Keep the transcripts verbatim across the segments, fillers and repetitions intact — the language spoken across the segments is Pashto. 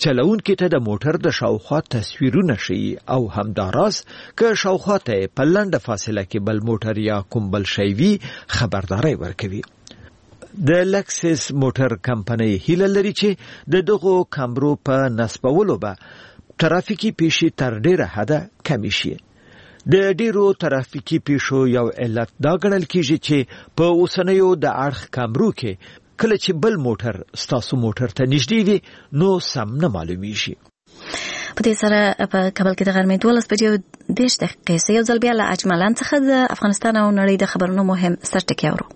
چلونکي ته د موټر د شاوخوا تصویرونه ښيي او همداراز که شاوخوا ته په لنډه فاصله کې بل موټر یا کوم بل شی وي خبرداري ورکوي. د لکسس موټر کمپنۍ هیله لري چې د دغو کامرو په نصبولو به ترافیکي پیښې تر ډیره حده کمې شي. د ډیرو ترافیکي پیښو یو علت دا ګڼل کیږي چې په اوسنیو د اړخ کامرو کې کله چې بل موټر ستاسو موټر ته نږدې وي نو سم نه معلومیږي. په دې سره په کابل کې د غرمې دولس بجې دېرش دقیقې سه یو ځل بیا له اجملان څخه د افغانستان او نړۍ د خبرونو مهم سرټکي اورو.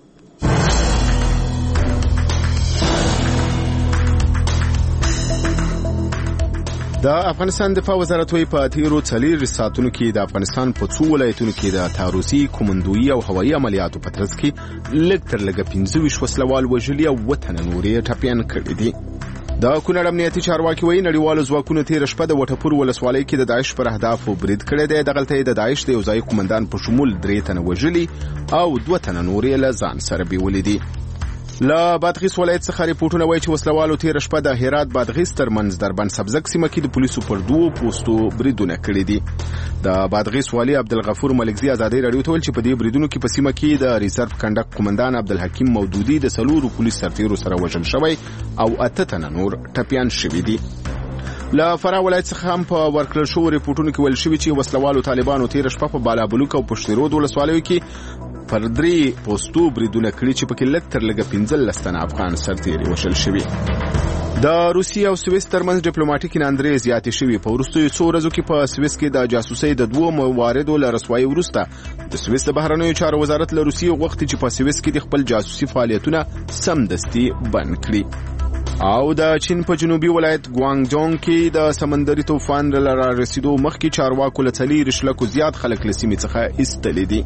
د افغانستان دفاع وزارت وی په تیرو څلور ساعتونو کې د افغانستان په څو ولایتونو کې د تاروسي، کومندویي او هوایي عملیاتو په ترڅ کې لږ تر لږه پنځه ویشت وسلوال وژلي او وطن نورې ټپیان کړي دي. د کونړ امنیتي چارواکي وی نړیوالو ځواکونو تیر شپه د وټپور ولسوالۍ کې د داعش پر اهدافو برید کړی دی. دغلته د داعش د یو ځای قومندان په شمول درې تنه وژلي او دوه تنه نورې له ځان سره بیولي دي. له بادغیس ولایت څخه ریپورتونه وایي چې وسلوالو تیر شپه د هرات بادغیس ترمنځ دربند سبزک سیمه کې د پولیسو پر دوو پوسټو بریدونه کړي دي. د بادغیس والی عبدالغفور ملکزی ازادي رادیو ته ویل چې په دې بریدونو کې په سیمه کې د ریزرو کنډک قومندان عبدالحکیم مودودي د څلورو پولیس سرتیرو سره وژل شوی او اته تنه نور ټپیان شوي دي. له فراه ولایت څخه هم په ورکړل شوو ریپورتونو کې ویل شوي چې وسلوالو طالبانو تیر شپه په بالابلوک او پشترود ولسوالیو کې پر درې پوسټو بریدونه کړي چې پکې لږ تر لږه پنځلس تنه افغان سرتیري وژل شوي. د روسیې او سویس ترمنځ ډیپلوماټیک ناندرې زیاتې شوي. په وروستیو څو ورځو کې په سویس کې د جاسوسۍ د دوو مواردو له رسوایۍ وروسته د سویس د بهرنیو چارو وزارت له روسیې غوښتي چې په سویس کې د خپل جاسوسي فعالیتونه سمدستي بند کړي. او د چین په جنوبي ولایت ګوانګجونګ کې د سمندري طوفان له رارسیدو مخکې چارواکو له څلور لکو زیات خلک له سیمې څخه ایستلي دي.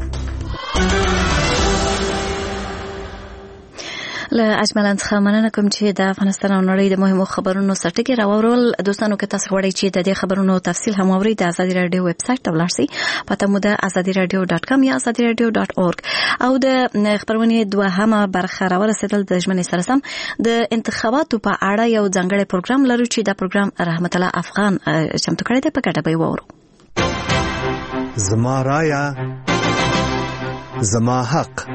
له اجملان څخه مننه کوم چې د افغانستان او نړۍ د مهمو خبرونو سرټکي راوړل. دوستانو که تاسو غواړئ چې د دې خبرونو تفصیل هم واورئ د ازادي رادیو ویب سټ ته ولاړ شئ. پته مو د ازادي رادیو ډاټ کام یا ازادي رادیو ډاټ اورګ. او د خبرونې دوهمه برخه راورسېدل د ژمنې سره سم د انتخاباتو په اړه یو ځانګړی پروګرام لرو چې دا پروګرام رحمت الله افغان چمتو کړی دی. په ګډه به وورو. زما رایا زما حق.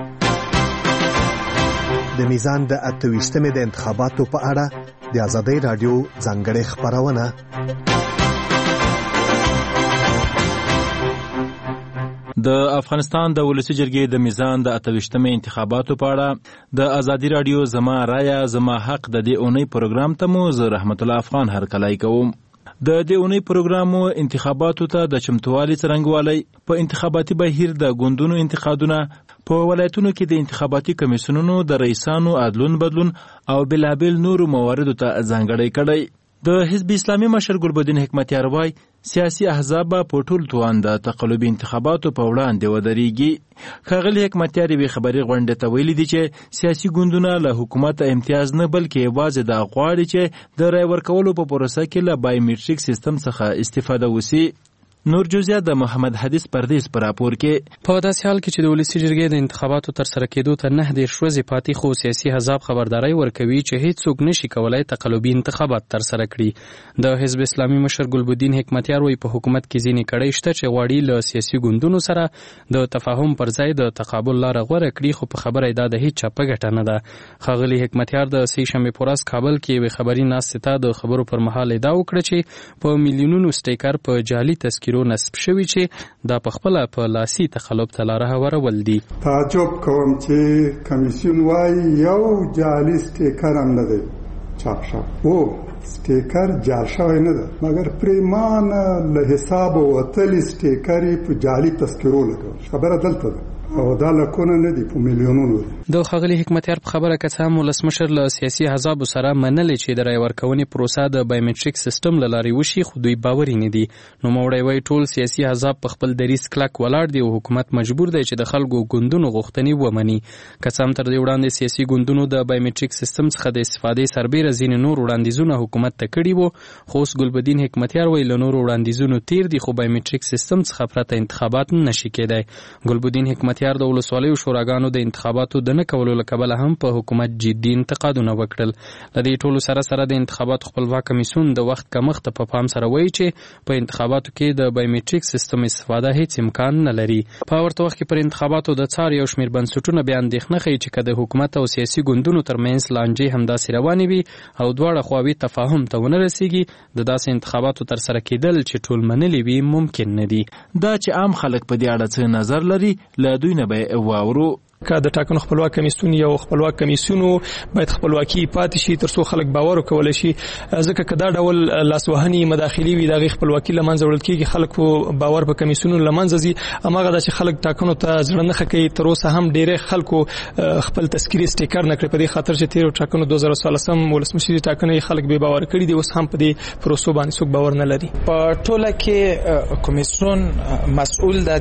د میزان د اتويشتمې د انتخاباتو په اړه د ازادي رادیو ځانګړې خبرونه. د افغانستان د ولسی جرګې د میزان د اتويشتمې انتخاباتو په اړه د ازادي رادیو زما رایا زما حق د دې اونۍ پروګرام ته مو زه رحمت الله افغان هرکلی کوم. د دې اونۍ پروګرامو انتخاباتو ته د چمتووالي څرنګوالی، په انتخاباتي بهیر د ګوندونو انتقادونه، په ولایتونو کې د انتخاباتي کمیسیونونو د رئیسانو عدلون بدلون او بلابل نورو مواردو ته ځانګړی کړی. د حزب اسلامي مشر ګلبدین حکمتیار وایي سیاسي احزاب په ټول توان د تقلبي انتخاباتو په وړاندې ودرېږي. ښاغلي حکمتیار یوې خبري غونډې ته ویلي دي چې سیاسي ګوندونه له حکومت امتیاز نه بلکې یوازې دا غواړي چې د رای ورکولو په پروسه کې له بایومټریک سیستم څخه استفاده وشي. نور جزئیات د محمد حدیث پردیس پر راپور کې. په داسې حال کې چې د ولسی جرګې د انتخاباتو تر سره کېدو ته نه دېرش ورځې پاتې، خو سیاسي احزاب خبرداري ورکوي چې هیڅوک نشي کولای تقلبي انتخابات تر سره کړي. د حزب اسلامي مشر ګلبدین حکمتیار وایي په حکومت کې ځینې کړۍ شته چې غواړي له سیاسي ګوندونو سره د تفاهم پر ځای د تقابل لاره غوره کړي، خو په خبره دا د هیڅ چا په ګټه نه ده. ښاغلي حکمتیار د سې شنبې په ورځ کابل کې یوې خبري ناستې ته د خبرو پر مهال ادعا وکړه چې په میلیونونو سټیکر په جعلي تذکیرو نصب شوي چې دا په خپل په لاسي تخلب ته لاره هوارول دي. تعجب کوم چې کمیسیون وايي یو جعلي سټیکر هم نه دی چاپ شوی. او سټیکر جعل شوی نه ده، مګر پریمانه له حساب وتلی سټیکر په جعلي تذکیرو لګول. خبره دلته ده او دا لکونه نه دي، په میلیونونو دي. د ښاغلي حکمتیار په خبره که څه هم ولسمشر له سیاسي احزابو سره منلې چې د رای ورکونې پروسه د بایومټریک سیستم له لارې وشي، خو دوی باوري نه دي. نوموړی وایي ټول سیاسي احزاب په خپل دریځ کلک ولاړ دي او حکومت مجبور دی چې د خلکو ګوندونو غوښتنې ومني. که څه هم تر دې وړاندې سیاسي ګوندونو د بایومټریک سیستم څخه د استفادې سربیره ځینې نور وړاندیزونه حکومت ته کړي وو، خو اوس ګلبدین حکمتیار وایي له نورو وړاندیزونو تیر دي، خو بایومټریک سیستم څخه پرته انتخابات نشي کېدای. ګلبدین حکمتیار خاطیار د ولسوالیو شوراګانو د انتخاباتو د نه کولو له کبله هم په حکومت جدي انتقادونه وکړل. د دې ټولو سره سره د انتخاباتو خپلواک کمیسیون د وخت کمښت په پام سره وایي چې په انتخاباتو کې د بایومټریک سیستم استفاده هیڅ امکان نه لري. په ورته وخت کې پر انتخاباتو د څار یو شمېر بنسټونه بیا اندېښنه ښیي چې که د حکومت او سیاسي ګوندونو ترمنځ لانجې همداسې روانې وي او دواړه خواوې تفاهم ته ونه رسیږي، د داسې انتخاباتو ترسره کېدل چې ټول منلي وي ممکن نه دي. دا چې عام خلک په دې اړه څه نظر لري له دوی نه به واورو. که د ټاکنو خپلواک کمیسیون یو خپلواک کمیسیونو باید خپلواکي پاتې شي ترڅو خلک باور وکولای شي، ځکه که دا ډول لاسوهنې مداخلي وي د هغې خپلواکي له منځه وړل کېږي، خلکو باور په کمیسیونونو له منځه ځي. هماغه دا چې خلک ټاکنو ته زړه نه ښه کوي. تر اوسه هم ډېری خلکو خپل تذکیري سټیکر نه کړی په دې خاطر چې تېرو ټاکنو دوه زره څوارلسم ولسمشري ټاکنې خلک بې باوره کړي دي، اوس هم په دې پروسو باندې څوک باور نه لري. په ټوله کې کمیسیون مسؤل ده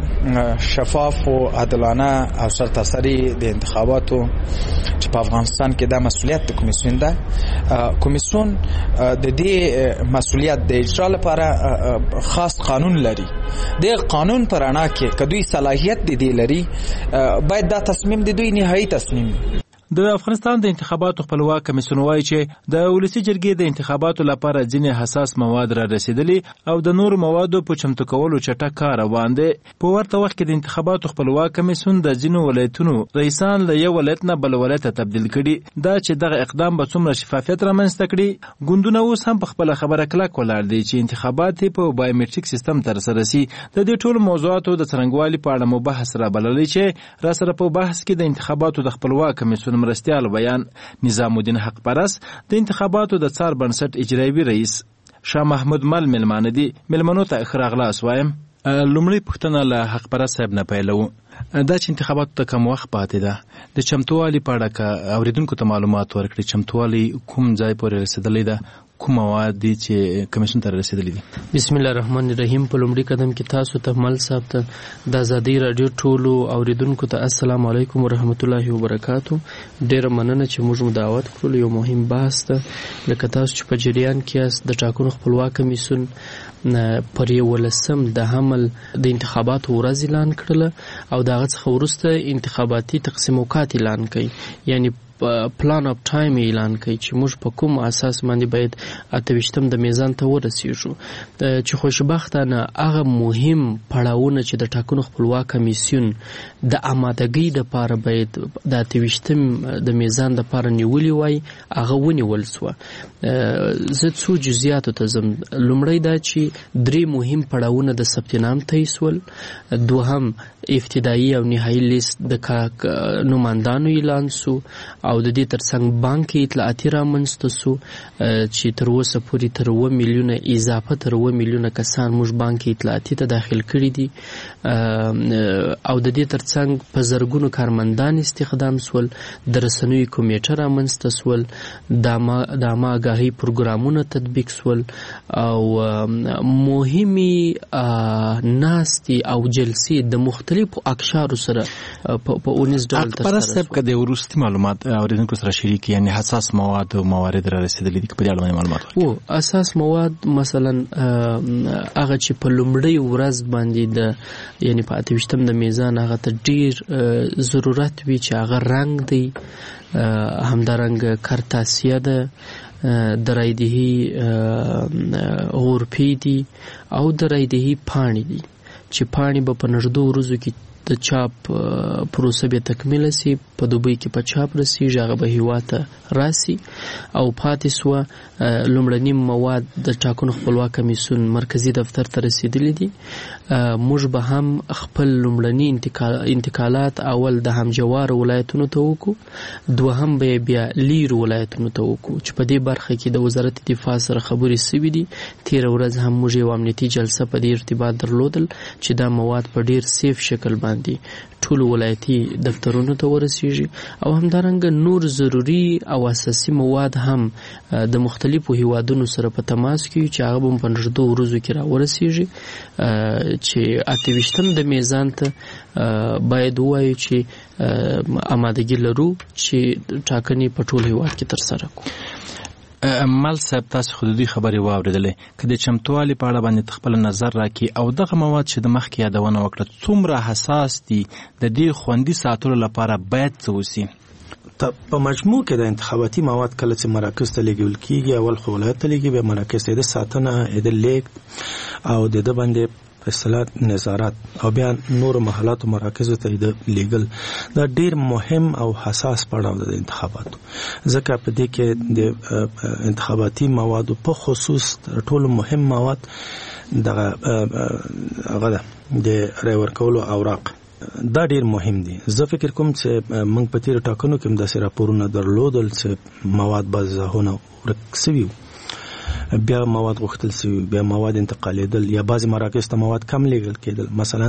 د شفاف او عادلانه او سرتاسري د انتخاباتو چې په افغانستان کې دا مسؤلیت د کمیسیون ده. کمیسیون د دې مسؤلیت د اجرا لپاره خاص قانون لري. د قانون پر اړه کې کدوې صلاحیت د دې لري، باید دا تصمیم د دوی نهایی تصمیم. د افغانستان د انتخاباتو خپلواک کمیسیون وایي چې د ولسي جرګې د انتخاباتو لپاره ځینې حساس مواد را رسیدلي او د نورو موادو په چمتو کولو چټک کار روان دی. په ورته وخت کې د انتخاباتو خپلواک کمیسیون د ځینو ولایتونو رئیسان له یو ولایت نه بل ولایت ته تبدیل کړي. دا چې دغه اقدام به څومره شفافیت رامنځته کړي، ګوندونه اوس هم په خپله خبره کلک ولاړ دي چې انتخابات په بایومټریک سیستم ترسره سي. د دې ټولو موضوعاتو د څرنګوالي په اړه مو بحث را بللی چې را سره په بحث کې د انتخاباتو د خپلواک کمیسیون مرستیال بیان نظام الدین حق پرس د انتخاباتو د څار بنسټ اجرایوي رئیس شاه محمود مل ملمانه دي. ملمنو ته ښه راغلاست وایم. لومړی پوښتنه له حق پرس صاحب نه پیلوو. دا چې انتخاباتو ته کم وخت پاتې ده، د چمتووالي په اړه که اوریدونکو ته معلومات ورکړي، چمتووالي کوم ځای پورې رسېدلی ده، کوم مواد دي چې کمیسیون ته رسېدلي دي؟ بسم الله الرحمن الرحیم. په لومړي قدم کې تاسو ته مل صاحب ته د ازادي راډیو ټولو اوریدونکو ته السلام علیکم ورحمت الله وبرکاتو. ډېره مننه چې موږ مو دعوت کړلو. یو مهم بحث ده، لکه تاسو چې په جریان کې یاست، د ټاکنو خپلواک کمیسیون پر یولسم د حمل د انتخاباتو ورځ اعلان کړله او د هغه څخه وروسته انتخاباتي تقسیم اوقات اعلان کړي، یعنی پلان اپ ټایم اعلان کړي چې موږ په کوم اساس باندې باید اته ویشتم د میزان ته ورسیږو. چې خوشبختانه هغه مهم پړاوونه چې د ټاکنو خپلواک کمیسیون د آمادګۍ دپاره باید د اته ویشتم د میزان دپاره نیولي وای هغه ونیول سوه. زه څو جزئیاتو ته ځم. لومړی دا چې درې مهم پړاوونه د ثبت نام طی سول، دوهم ابتدایي او نهایي لیست د نوماندانو اعلان سو او د دې ترڅنګ بانکي اطلاعاتي رامنځته سو چې تر اوسه پورې تر اوه میلیونه اضافه تر اوه میلیونه کسان موږ بانکي اطلاعاتي ته داخل کړي دي او د دې ترڅنګ په زرګونو کارمندان استخدام سول، د رسنیو کمیټه رامنځته سول، د عامه آګاهۍ پروګرامونه تطبیق سول او مهمې ناستې او جلسې د مختلفو اقشارو سره په اونیز ډول ترسره سول. صاحب که د وروستي معلومات اوریدونکو سره شریک، یعنی حساس مواد او موارد را رسیدلي دي، په دې اړه باندې معلومات ورکړئ. او اساس مواد مثلا هغه چې په لومړۍ ورځ باندې د یعنی په اته ویشتم د میزان هغه ته ډیر ضرورت وي چې هغه رنګ دی، همدارنګه کارتاسیه ده، د رایدهي غرفې دي او د رایدهي پاڼې دي چې پاڼې به په نږدو ورځو کې د چاپ پروسه بیا تکمیله سي، په دوبۍ کې په چاپ رسیږي، هغه به هیواد ته راسي. او پاتې سوه لومړني مواد د ټاکنو خپلواک کمیسیون مرکزي دفتر ته رسیدلي دي. موږ به هم خپل لومړني انتقالات اول د همجوارو ولایتونو ته وکړو، دوهم به بیا لیرو ولایتونو ته وکړو چې په دې برخه کې د وزارت دفاع سره خبرې سوي دي. تېره ورځ هم موږ یو امنیتي جلسه په دې ارتباط درلودل چې دا مواد په ډیر سیف شکل باندې ټولو ولایتي دفترونو ته ورسیږي او همدارنګه نور ضروري او اساسي مواد هم د مختلفو هیوادونو سره په تماس کې چې هغه به په نږدو ورځو کې راورسیږي چې اته ویشتم د میزان ته باید ووایو چې آمادګي لرو چې ټاکنې په ټول هیواد کې ترسره کړو. مل صاحب تاسو حدودي خبري واوریدلې کله چمتوالي په اړه باندې خپل نظر راکې او دغه مواد چې د مخکې یادونه وکړه څومره حساس دي د دې خوندي ساتلو لپاره باید څه وسی؟ په مجموع کې د انتخاباتي مواد کله چې مراکز ته لګول کیږي اول خو ولایت ته لګي به مراکز ته د ساتنه د لیک او د د باندې اصلاحات نظارت او بیا نور محلات او مراکز ته د لیګل دا ډیر مهم او حساس پړاو د انتخاباتو ځکه په دې کې د انتخاباتي مواد په خصوص ټول مهم مواد دغه هغه د رای ورکولو اوراق دا ډیر مهم دي. زه فکر کوم چې موږ په تیر ټاکنو کې د سره راپورونه درلودل چې مواد بازهونه ورکسوي بیا مواد غوښتل شوی بیا مواد انتقالیدل یا بعضی مراکز ته مواد کم لګل کېدل. مثلا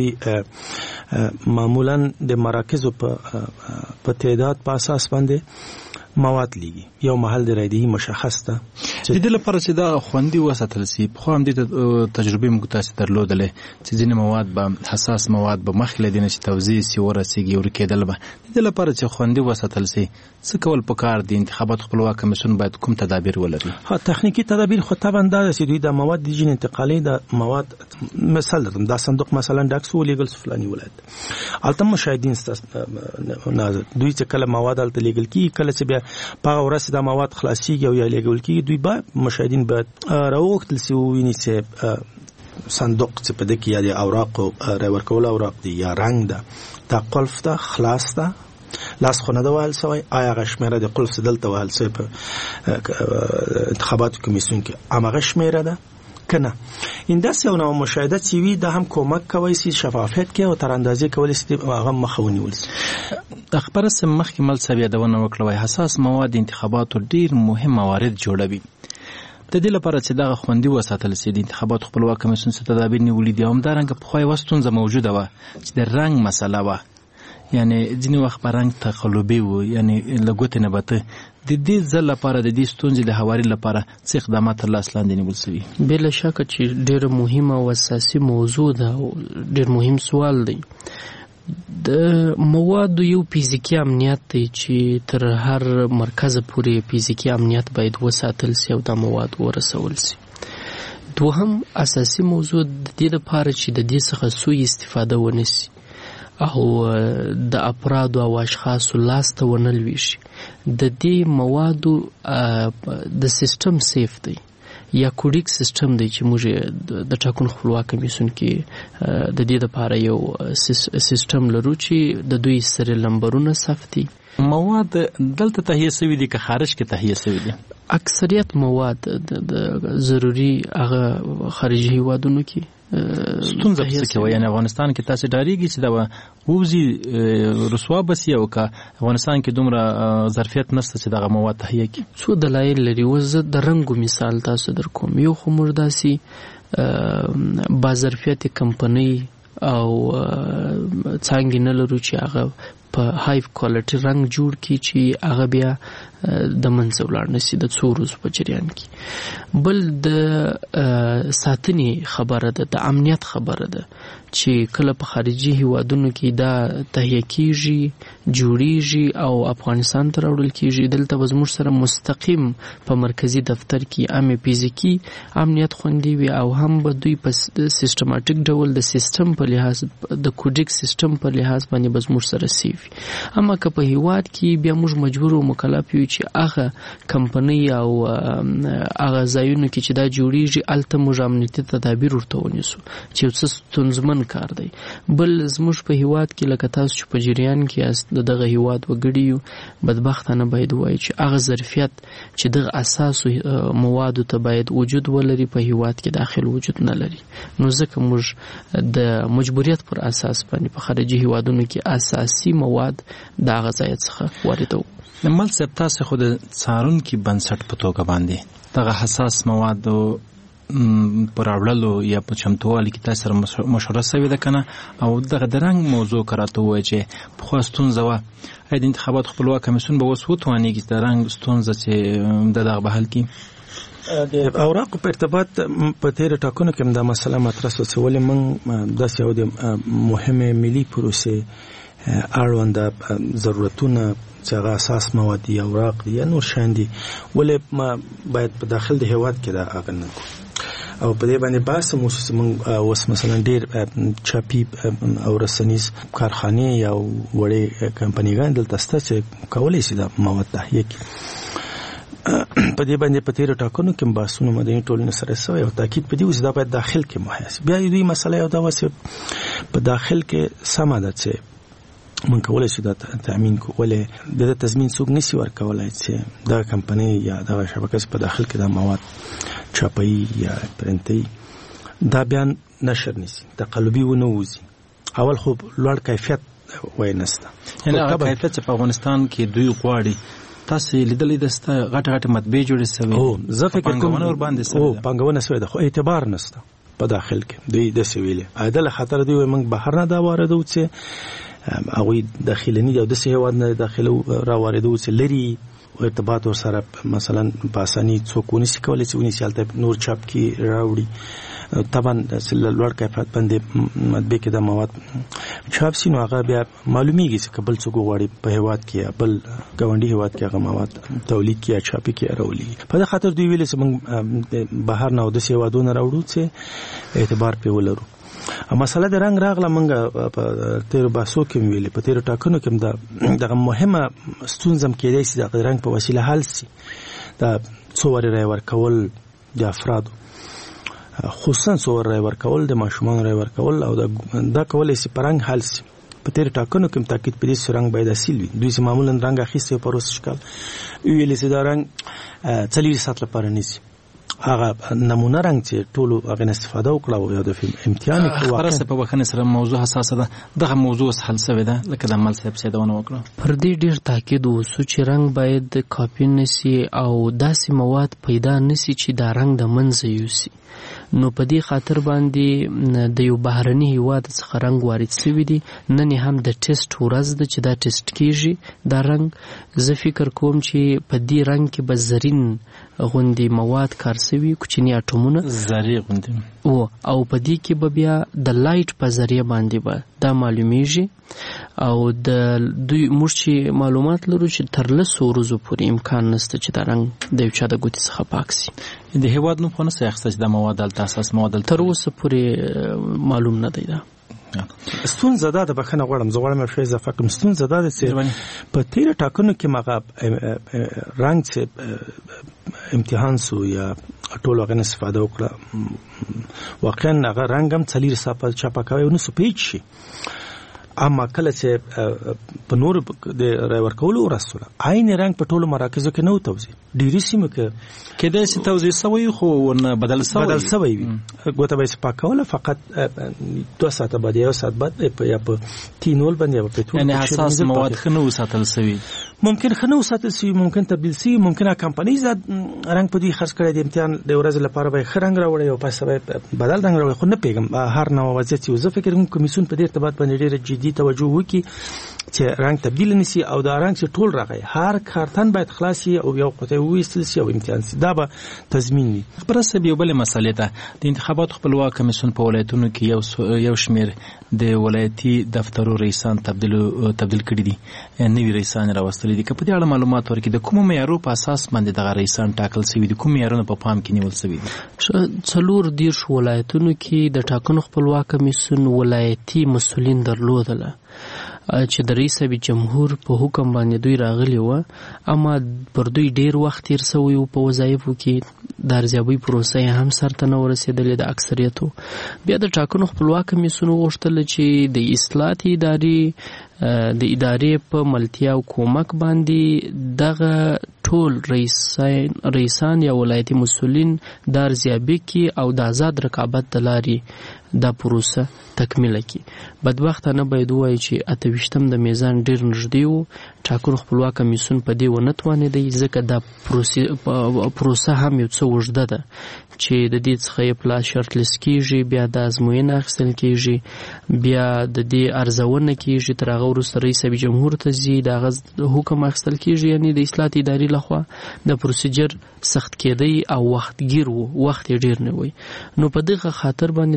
دوی معمولا د مراکزو په په تعداد په اساس باندې مواد لګي یو محل د رایدي مشخص ده د دې لپاره چې دا خوندي وساتل شي. خو هم د تجربې موږ تاسو درلودلې چې ځینې مواد به حساس مواد به مخکې دي چې توزیع سي ورسیږي ورکېدل به د دې لپاره چې خوندي وساتل شي څه کول پکار دي؟ انتخابات خپلواک کمیسیون باید کوم تدابیر ولري؟ ها تخنیکی تدابیر خو طبعا دا چې دوی د مواد د جین انتقالي د مواد مثال دا صندوق مثلا ډاکس ولېګل فلاني ولایت البته مشاهدین ناظر دوی چې کله مواد الته لېګل کی کله چې بیا په ورسې د مواد خلاصيږي او یا لېګل کی دوی به مشاهدین باید راوختل سی ویني چې صندوق چې په دې کې یا د اوراق او رای ورکول اوراق دي یا رنگ ده دا قلف ده خلاص ده لاس خونه ده وایل سوی آیا غشمیره د قلف دلته وایل سوی په انتخابات کمیسیون کې امغه شمیره ده کنه این داس یو نو مشاهده چې وی د هم کومک کوي چې شفافیت کې او تر اندازې کول چې هغه مخاوني ولسي. د خبره سم مخکې مل سوي دونه وکړوي حساس مواد انتخاباتو ډیر مهم موارد جوړوي. د دې لپاره چې دغه خوندي وساتل شي د انتخابات خپلواک کمیسیون څخه تدابیر نیولې دي. هم دا رنګ په خوای وستونزه موجوده و چې د رنگ مسله و یعنی ځینې وخت په رنگ تقلبي و یعنی لګوت نه بته د دې ځل لپاره د دې ستونزې د هواري لپاره څه اقدامات تر لاس لاندې نیول شوي؟ بلا شک چې ډېر مهمه او اساسي موضوع ده او ډېر مهم سوال دی. د موادو یو فزیکی امنیت دی چې تر هر مرکز پورې فزیکی امنیت باید وساتل شي او د مواد ورسول شي. دوهم اساسي موضوع د دې لپاره چې د دې څخه سوء استفاده ونشي او د افرادو او اشخاصو لاس ته ونه لویږي. د دې موادو د سیستم سیف دی یا کوډیک سیستم دی چې موږ د ټاکنو خپلواک کمیسیون کې د دې لپاره یو سیستم لرو چې د دوی سره لمبرونه ثبت دي. مواد دلته تهیه شوي دي که خارج کې تهیه شوي دي؟ اکثریت مواد د ضروري هغه خارجي هیوادونو کې ستونزه څه کوي. یعنی افغانستان کې تاسو ډاریږي چې دا ووزي رسوا بسی او که افغانستان کې دومره ظرفیت نشته چې دغه مواد تهیه کړي؟ څو دلایل لري. وزه د رنګو مثال تاسو در کوم. یو خو موږ داسي با ظرفیت کمپنۍ او څنګه نه لرو چې هغه په های کوالټي رنگ جوړ کی چې هغه بیا د منځ ولاړ نشي د څو ورځې په جریان کې. بل د ساتنې خبره ده، د امنیت خبره ده چې کله په خارجي هیوادونو کې دا تهیه کیږي جوړیږي او افغانستان ته راوړل کیږي. دلته به زموږ سره مستقیم په مرکزی دفتر کې امي فزیکی امنیت خوندي وي او هم به دوی په سیستماتیک ډول د سیستم په لحاظ د کوډیک سیستم په لحاظ باندې به زموږ سره سیوي. اما که په هیواد کې بیا موږ مجبور او مکلف یو چې هغه کمپنۍ او هغه ځایونو کې چې دا جوړیږي الته موږ امنیتي تدابیر ورته ونیسو چې څه ستونزمن کار دی. بل زموږ په هیواد کې لکه تاسو چې په جریان کې است دغه هیواد وګړي یو بدبختانه باید وایي چې هغه ظرفیت چې دغه اساسو موادو ته باید وجود ولري په هیواد کې داخل وجود نه لري. نو ځکه موږ د مجبوریت پر اساس باندې په خارجي هیوادونو کې اساسي مواد د هغه ځای څخه واردوو. مل صاحب تاسو خو د څارونکي بنسټ په توګه باندې دغه حساس موادو پر راوړلو یا په چمتووالي کې تاسو سره مشوره شوې ده کنه او دغه د رنګ موضوع کراته وایي چې په خو ستونزه وه د انتخابات خپلواک کمیسیون به اوس وتوانېږي د رنګ ستونزه چې د دغه به حل کړي؟ د اوراقو په ارتباط په تېرو ټاکنو کې هم دا مسله مطرح شوه چې ولې موږ داسې یو د مهمې ملي پروسې اړونده ضرورتونه چې هغه اساس مواد دي اوراق دي یا نور شیان دي ولې ما باید په داخل د هیواد کې دا هغه نه او په دې باندې باسه مو چې موږ اوس مثلا ډېر چاپی او رسنیز کارخانه یا وړې کمپنیګان دلته سته چې کولای شي دا مواد تهیه کړي. په دې باندې په تیر ټاکنو کې باسونو مدني ټولنې سره سوی او تاکید په دې وځي دا باید داخل کې مهیا شي. بیا دې مسله یو دا وسه په داخل کې سم ده چې من کولای شي دا تامین کولای د تضمین څوک نشي ورکولای چې دا کمپنی یا دا شبکه په داخل کې دا مواد چاپي یا پرنټي دا بیان نشر نشي تقلبي ونه وځي. اول خو لوړ کیفیت وای نسته یعنی هغه کیفیت په افغانستان کې دوی غواړي تاسو لیدلې دسته غټ غټ مطبع جوړې سوي او زه فکر کوم ور باندې سوي او پنګونه سوي د خو اعتبار نسته په داخل کې دوی د سویلې عادل خطر دی موږ بهر نه دا واردو چې هغه داخلي دی او د سیواد نه داخلو را واردو چې لري او ارتباط ور سره مثلا په اساني څوک ونی کولای چې ونی سالته نور چاپ کی راوړي طبعا لوړ کیفیت باندې مطبع کې د مواد چاپ سي نو هغه بیا معلومیږي چې قبل څوک غواړي په هیواد کې بل ګاونډي هیواد کې هغه مواد تولید کې یا چاپ کې راولي. په دې خاطر دوی ویل چې موږ بهر نه د سیوادونه راوړو چې اعتبار په ولرو. مسله د رنگ راغله موږ په تیر باسو کې ویل په تیر ټاکنو کې دا دغه مهمه ستونزم کېدای شي د رنگ په وسیله حل سي. دا څو ور ورکول د افرادو خصوصا څو رای ورکول د ماشومان رای ورکول او دا کولای شي پرنګ حل شي. په تیر ټاکنو کې تاکید پدې سرنګ باید اصل وي. دوی چې معمولا رنګ اخیسته په روس شکل ویل چې دا رنګ څلور سات لپاره نيسي هغه نمونه رنګ چې ټولو هغه استفاده وکړه او یو د امتحان کې واقعا په وخت سره موضوع حساسه ده. دغه موضوع حل شوی ده لکه د عمل صاحب څه وکړه پر دې ډیر تاکید وسو چې رنګ باید کاپی نسی او داسې مواد پیدا نسی چې دا رنګ د منځ یوسي. نو په دې خاطر باندې د یو بهرني هیواد څخه رنګ وارد شوی دی. نن هم د ټیسټ ورځ ده چې دا ټیسټ کیږي دا رنګ. زه فکر کوم چې په دې رنګ کې به زرین غوندي مواد کار شوی کوچنی اټومونه زری غوندي او او په دې کې به بیا د لایټ په ذریعہ باندې به دا معلومیږي او د دوی موږ چې معلومات لرو چې تر لسو ورځو پورې امکان نشته چې دا رنګ د یو چا د ګوتې څخه پاک شي. د هیواد نو په نسه اخستل د مواد د اساس مواد تر اوسه پورې معلوم نه دی. دا ستونزه ده د بخنه غواړم زه غواړم شوي اضافه کوم. ستونزه ده چې په تیر ټاکنو کې مغه رنګ چې امتحان سو یا ټول هغه استفاده وکړه واقعا هغه رنګ هم څلور صفه چاپه کوي نو سپیچ شي. اما کله چې په نور د رای ورکولو ورسوله عین رنګ په ټولو مراکزو کې نو توزیع ډیری سیمه کې کېدای شي توزیع سوی خو ورنه بدل سوی بدل سوی وي. ګوته به سپاکوله فقط دوه ساعت بعد یو ساعت بعد یا په تینول باندې په ټول یعنی حساس مواد خنو ساتل سوی ممکن خنو ساتل سوی ممکن تبدیل سوی ممکن کمپنی زاد رنګ په دې خرڅ کړی د امتحان د ورځ لپاره به خرنګ راوړی او پس به بدل رنګ راوړی خو نه پیګم هر نو وضعیت یو. زه فکر کوم کمیسیون په دې ارتباط باندې ډېر جدي توجه وکړي چې رنګ تبدیل نشي او دا رنګ چې ټول راغی هر کارتن باید خلاصي او یو قطعه وېستل شي او امتحان شي دا به تضمین وي. پرسه یو بل مسله ده د انتخابات خپلواک کمیسیون په ولایتونو کې یو یو شمیر د ولایتي دفترو رئیسان تبدیل تبدیل کړي دي نوی رئیسان راوستل دي. په دې اړه معلومات ورکړي د کوم معیارونو په اساس باندې دغه رئیسان ټاکل شوی دي کوم معیارونه په پام کې نیول شوی دي. څلور دیرش ولایتونو کې د ټاکنو خپلواک کمیسیون ولایتي مسؤلین درلودل چې د رئیس جمهور په حکم باندې دوی راغلي و اما پر دوی ډیر وخت تیر شوی و په وظایفو کې د ارزیابۍ پروسه هم سرته نه ورسېدلې د اکثریتو. بیا د ټاکنو خپلواک کمیسیون غوښتل چې د اصلاحاتي ادارې د ادارې په ملتیا او کومک باندې دغه ټول رئیسان رئیسان یا ولایتي مسؤلین د ارزیابۍ کې او د آزاد رقابت د لارې دا پروسه تکمیله کی. بدبختانه باید وایي چې اته ویشتم د میزان ډیر نږدې و. ټاکنو خپلواک کمیسیون په دې ونه توانېدی ځکه دا پروسه هم یو څه اوږده ده چې د دې څخه یې پلاس شرط لیست کیږي بیا د ازموینه اخیستل کیږي بیا د دې ارزونه کیږي تر هغه وروسته رئیس جمهور ته ځي د هغه حکم اخیستل کیږي. یعنی د اصلاحات ادارې لخوا د پروسیجر سخت کېدی او وختګیر و وخت یې ډیر نه وي. نو په دغه خاطر باندې د ټاکنو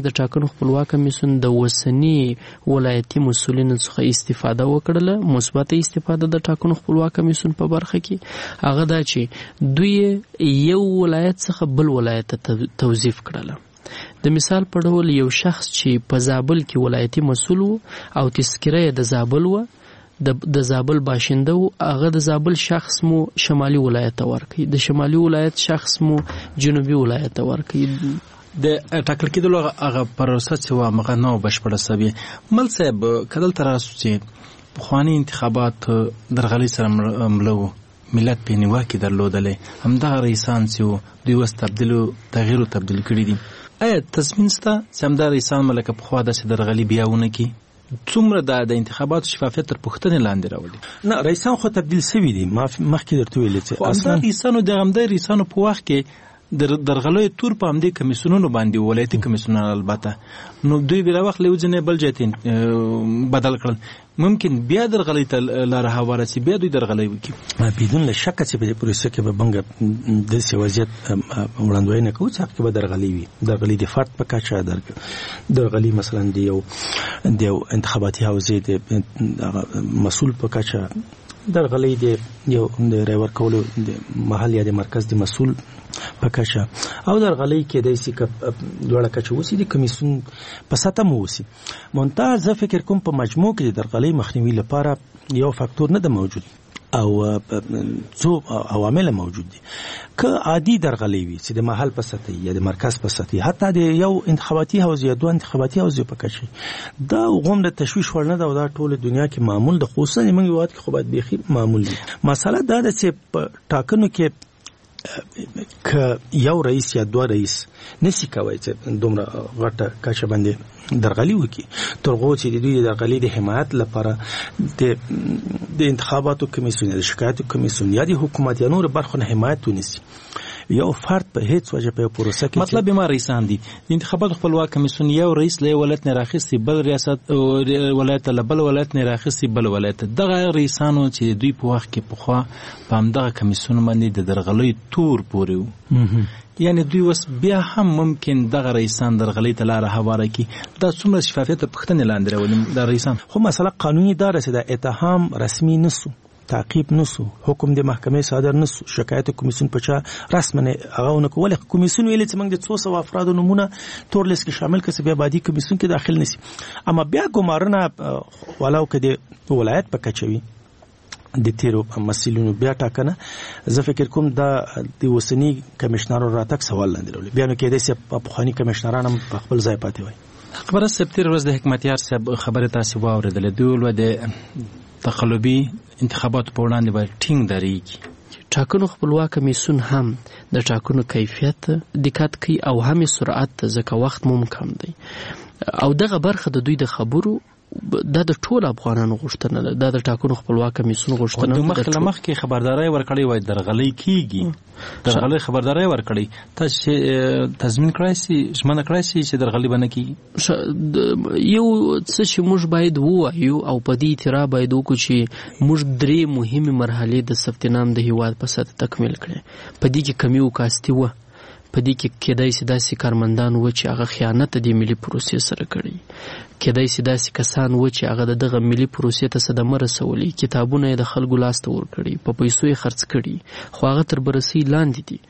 ټاکنو خپلواک کمیسیون د وسنی ولایتي مسولینو څخه استفاده وکړله، مثبت استفاده د ټاکنو خپلواک کمیسیون په برخه کې هغه دا چې دوی یو ولایت څخه بل ولایت ته توظیف کړله. د مثال په ډول یو شخص چې په زابل کې ولایتي مسول و او تذکره یې د زابل و، د زابل باشنده و، هغه د زابل شخص مو شمالي ولایت ته ورکړي، د شمالي ولایت شخص مو جنوبي ولایت ته ورکړي. د ټاکل کېدلو هغه پروسه چې وه هغه نه بشپړه سوې. مل صاحب که دلته راسو چې پخواني انتخابات درغلۍ سره مله وو، ملت پې نیوکې درلودلې، همدغه رئیسان چې وو دوی اوس تبدیل تغییر تبدیل کړي دي. آیا تضمین شته چې همدا رئیسان به لکه پخوا داسې درغلي بیا ونه کړي؟ څومره د د انتخاباتو شفافیت تر پوښتنې لاندې راولي؟ نه، رئیسان خو تبدیل سوي دي، مخکې درته ویلې چې همدا رئیسانو د همدا رئیسانو په وخت کې د درغلیو تور په همدې کمیسیونونو باندې، ولایتي کمیسیونونه البته، نو دوی بلا وخت له یو ځای بل ځای ته بدل کړل. ممکن بیا درغلۍ ته لاره هواره شي، بیا دوی درغلۍ وکړي. بدون له شکه چې په دې پروسه کې به بنګ داسې وضعیت وړاندوینه کوو چې هغه به درغلۍ وي. درغلۍ د فرد په کچه، درغلۍ مثلا د یو د یو انتخاباتي حوزې د مسؤل په کچه، درغلۍ د یو د رای ورکولو د محل یا د مرکز د مسؤل په کچه، او درغلۍ کېدای شي که دواړه کچه وسي د کمیسیون په سطح مو وسي. منتها زه فکر کوم په مجموع کې د درغلۍ مخنیوي لپاره یو فاکتور نه ده موجود او څو عوامل موجود دي. که عادي درغلۍ وي چې د محل په سطح یا د مرکز په سطح، حتی د یو انتخاباتي حوزې یا دوه انتخاباتي حوزې په کچه، دا غوم د تشویش وړ نه ده او دا ټول دنیا کې معمول ده، خصوصا زموږ هېواد کې خو باید بیخي معمول دي. مسله دا ده چې په ټاکنو کې که یو رئیس یا دوه رئیس نسی کوي چې دومره غټه کچه باندې درغلي وکړي، تر هغو چې د دوی د درغلي د حمایت لپاره د انتخاباتو کمیسیون یا د شکایتو کمیسیون یا د حکومت یا نور برخو نه حمایت ونیسي. یو فرد په هیڅ وجه په پروسه کې مطلب ما رئیسان دي د انتخاباتو خپلواک کمیسیون یو رئیس له ولایت نه راخستي بل ریاست ولایت له بل ولایت نه راخستي بل ولایت، دغه رئیسانو چې دوی په وخت کې په خوا په همدغه کمیسیون باندې د درغلۍ تور پورې وو، یعنی دوی وس بیا هم ممکن دغه رئیسان درغلۍ ته لاره هواره کړي. دا څومره شفافیت پوښتنې لاندې راولي دا رئیسان؟ خو مسله قانوني داره چې د اتهام رسمي نسو، تعقیب نسو، حکم د محکمې صادر نسو، شکایت کمیسیون په چا رسمنه هغه ونه کوله. کمیسیون ویل چې موږ د څو سو افرادو نمونه تور لیست کې شامل کړي بیا بعدي کمیسیون کې داخل نسی. اما بیا ګمارنه ولو کې د ولایت په کچوي د تیرو مسلونو بیا ټاکنه، زه فکر کوم دا د وسنی کمشنر راتک سوال لاندې راولي. بیا نو کې د سپ پخوانی کمشنران هم په خپل ځای پاتې وای. خبره سپتیر ورځ د حکمتیار صاحب خبره تاسو واوریدل، دوی ول د تقلبي انتخاباتو په وړاندې باید ټینګ درېږي. ټاکنو خپلواک کمیسیون هم د ټاکنو کیفیت دقت کوي او هم سرعت، ځکه وخت مو کم دی او دغه برخه د دوی د خبرو دا د ټول افغانانو غوښتنه ده، دا د ټاکنو خپلواک کمیسیون غوښتنه ده. مخکې له مخکې خبرداری ورکړی وای درغلۍ کیږي، درغلۍ خبرداری ورکړی، تاسو تضمین کړئ سي ژمنه کړئ سي چې درغلۍ باندې کیږي. یو څه چې موږ باید ووایو او په دې اعتراف باید وکړو چې موږ درې مهمه مرحله د ثبت نام د هیواد په سطح تکمیل کړې. په دې کې کمی وکاستي و، په دې کې کېدای شي داسې کارمندان و چې هغه خیانت د ملي پروسې سره کړی، کېدای شي داسې کسان و چې هغه دغه ملي پروسې ته صدمه رسولي، کتابونه یې د خلکو لاس ته ورکړي، په پیسو یې خرڅ کړي، خو هغه تر بررسۍ لاندې دي.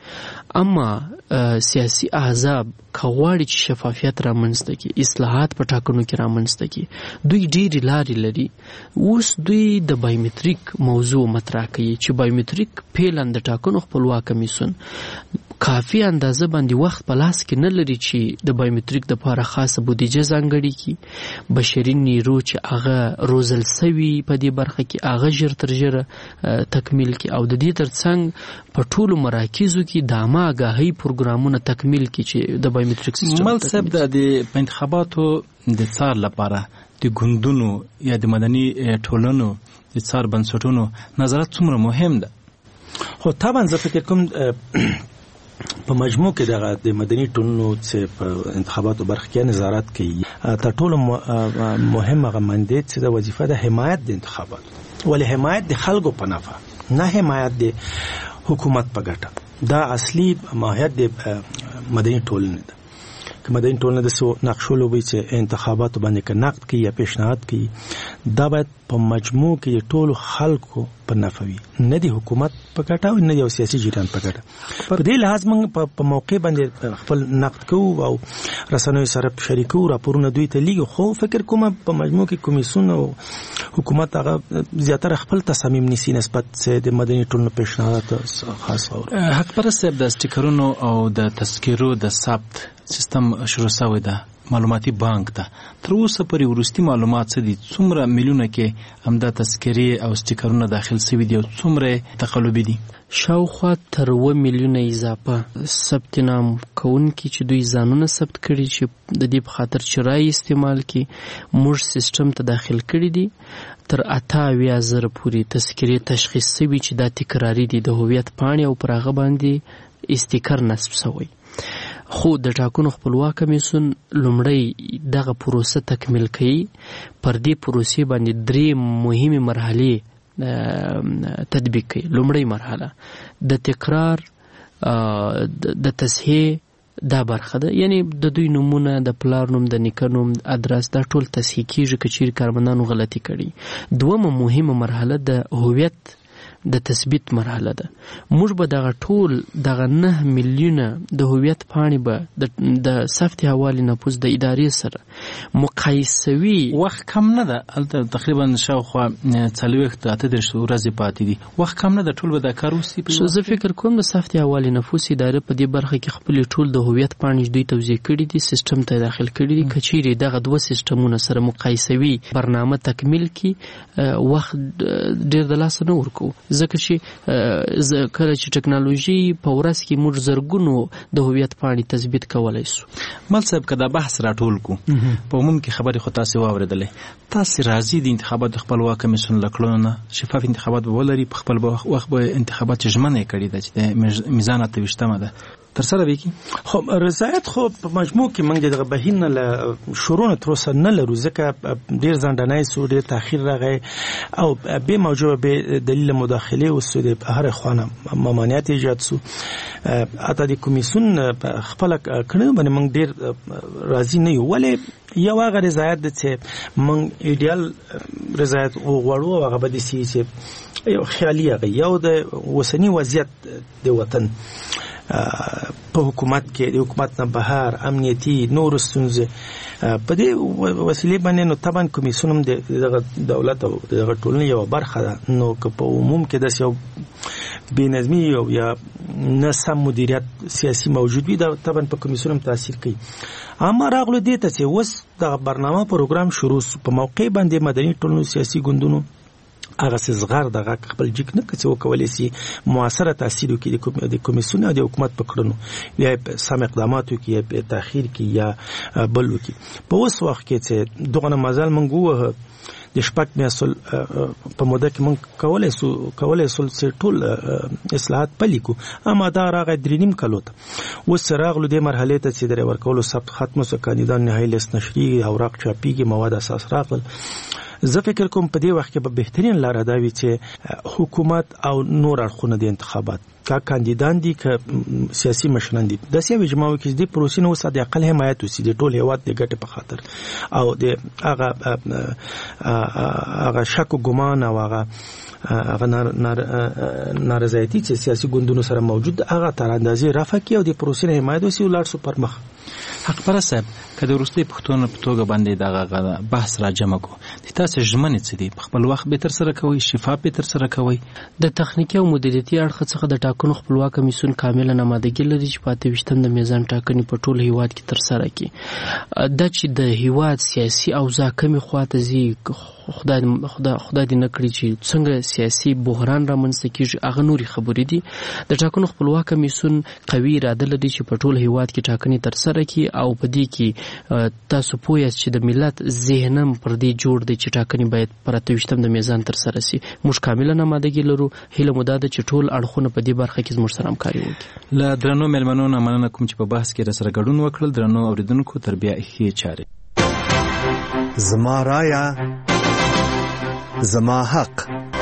اما سیاسي احزاب که غواړي چې شفافیت رامنځته کړي، اصلاحات په ټاکنو کې رامنځته کړي، دوی ډېرې لارې لري. اوس دوی د بایومتریک موضوع مطرح کوي چې بایومتریک پیلن د ټاکنو خپلواک کمیسیون کافي اندازه باندې وخت په لاس کې نه لري چې د بایومتریک دپاره خاصه بودیجه ځانګړې کړي، بشري نیرو چې هغه روزل سوي په دې برخه کې هغه ژر تر ژره تکمیل کړي او د دې تر څنګ په ټولو مراکزو کې د عامه آګاهۍ پروګرامونه تکمیل کړي چې د بایومتریک سیستم مل صاحب د انتخاباتو د څار لپاره د ګوندونو یا د مدني ټولنو د څار بنسټونو نظارت څومره مهم ده؟ خو طبعا زه فکر کوم په مجموع کې دغه د مدني ټولنو چې په انتخاباتو برخه کې نظارت کوي تر ټولو مهمه غمندې چې د وظیفه د حمایت د انتخاباتو، ولې حمایت د خلکو په نفع نه حمایت د حکومت په ګټه. دا اصلي ماهیت د مدني ټولنې ده که مدني ټولنه د سو نقشو لوبي چې انتخابات باندې کې نقد کوي یا پیشنهاد کوي دا باید په مجموع کې ټول خلکو په نفوي نه دی حکومت په ګټه او نه دی سیاسي جریان په ګټه په دې لحاظ موږ په موقع باندې خپل نقد کوو او رسنوي سره شریکو راپورونه دوی ته لیږو خو فکر کوم په مجموع کې کمیسیون او حکومت هغه زیاتره خپل تصامیم نیسي نسبت د مدني ټولنو پیشنهادات خاص اور حق پر سب د سټیکرونو او د تذکرو د ثبت سیستم شروع شوی ده معلوماتي بانک ته تر اوسه پورې ورستي معلومات څه دي څومره میلیونه کې همدا تذکرې او سټیکرونه داخل شوي دي او څومره تقلبي دي شاوخوا تر اوه میلیونه اضافه ثبت نام کوونکي چې دوی ځانونه ثبت کړي چې د دې په خاطر چې رای استعمال کړي موږ سیستم ته داخل کړي دي تر اته اویا زره پورې تذکرې تشخیص شوي چې دا تکراري دي د هویت پاڼې او پر هغه باندې استیکر نصب شوی خو د ټاکنو خپلواک کمیسیون لومړی دغه پروسه تکمیل کړي پر دې پروسې باندې درې مهمه مرحله تطبیق کړي لومړی مرحله د تکرار د تصحیح دا برخه ده یعنی د دوی نمونه د پلار نوم د نیکه نوم ادرس دا ټول تصحیح کیږي که چیرې کارمندانو غلطي کړي دومره مهمه مرحله د هویت د تثبیت مرحله ده موږ به دغه ټول دغه نه میلیونه د هویت پاڼې به د ثبت حوالې نفوذ د ادارې سره مقایسوي وخت کم نه ده هلته تقریبا شاوخوا څلوېښت اته دېرش ورځې پاتې دي وخت کم نه ده ټول به دا کار وسي زه فکر کوم د ثبت حوالې نفوذ ادارې په دې برخه کې خپلې ټول د هویت پاڼې دوی توضیح کړي دي سیستم ته داخل کړي دي که چیرې دغه دوه سیستمونه سره مقایسوي برنامه تکمیل کړي وخت ډېر د لاسه نه ورکوو ځکه چې کله چې ټکنالوژي په ورځ کې موږ زرګونو د هویت پاڼې تثبیت کولی شو مل صاحب که دا بحث راټول کو په عموم کې خبرې خو تاسې واورېدلې تاسې راضي د انتخاباتو خپلواک کمیسیون له کړنو نه شفاف انتخابات به ولري په خپل وخت به انتخابات ژمنه یې کړې ده چې د میزان اته ویشتمه ده تر سره وی کی خو رضایت خو په مجموع کې موږ دغه بهیر له شروع تر اوسه نه لرو ځکه ډیر ځنډنای سو ډیر تاخير راغی او به موجوده به دلیل مداخله او سود هر خوانه ممانعت ایجاد سو اته د کمیسیون خپل کړه باندې موږ ډیر راضي نه یو ولې یو هغه رضایت د چې موږ ایډیال رضایت وغوړو هغه به دي چې یو خیالي هغه یو د وسنی وضعیت د وطن په حکومت کې د حکومت نه بهر امنیتي نور ستونزې په دې وسیلې باندې نو طبعا کمیسیون د دولت او د ټولنې یو برخه ده نو که په عموم کې د یو بېنظمي او یا نه سم مدیریت سیاسي موجود وي دا طبعا په کمیسیون تاثیر کوي اما راغلو دې ته چې اوس د برنامه پروګرام شروع په موقع باندې مدني ټولنو سیاسي ګوندونو هغه صغار دغه خپل جګ نه کڅ وکولای شي موثره تاثیر وکړي د کمیسیون او د حکومت په کړنو یا سم اقداماتو کې یا په تاخير کې یا بل وکړي په اوس وخت کې چې دغه مازال منغو د شپږ میاشتو په موده کې مونږ کولای سو کولای سو چې ټول اصلاحات پلیکو اما دا راغی درې نیم کلو ته اوس راغلو د مرحله ته چې د ورکولو ثبت ختم سو کاندیدان نهایی لیست نشري اوراق چاپیږي مواد اساس راغل زه فکر کوم په دې وخت کې به بهترین لار دا وي چې حکومت او نور اړخونه د انتخابات کا کاندیدان دي که سیاسي مشران دي د سیاسي جماعو کې د پروسې نو ساده اقل حمایت وسی د ټول هیواد د ګټه په خاطر او د هغه هغه شک او ګمان او هغه هغه نارضایتي چې سیاسي ګوندونو سره موجود هغه تر اندازې رافع کی او د پروسې حمایت وسی ولر سو پر مخ حق پر صاحب کله ورستي پښتون په توګه باندې دغه بحث را جمع کو د تاسو ژمنې څه دي په خپل وخت به تر سره کوي شفاف به تر سره کوي د تخنیکی او مدیریتي اړخ څخه د ټاکنو خپلواک کمیسیون کامل آمادګي لري چې په اته ویشتم د میزان ټاکنې په ټول هیواد کې تر سره کړي د چې د هیواد سیاسي اوضاع کمی خواته زی خدای خدای خدای دې نکړي چې څنګه سیاسي بحران رامنځته کیږي هغه نوري خبرې دي د ټاکنو خپلواک کمیسیون قوي اراده لري چې په ټول هیواد کې ټاکنې تر سره کړي او په دې کې تاسو پوهیږئ چې د ملت ذهنم پر دې جوړ دی چې ټاکنې باید پر اته ویشتم د میزان تر سره شي موږ کاملا آمادګي لرو هیله مو دا ده چې ټول اړخونه په دې برخه کې زموږ سره همکاري وکړي له درنو مېلمنو نه مننه کوم چې په بحث کې را سره ګډون وکړل درنو اوریدونکو تربیه ښې چارې زما رایا زما حق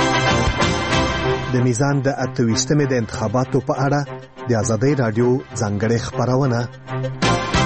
د میزان د اته ویشتمې د انتخاباتو په اړه د آزادۍ رادیو ځانګړې خبرونه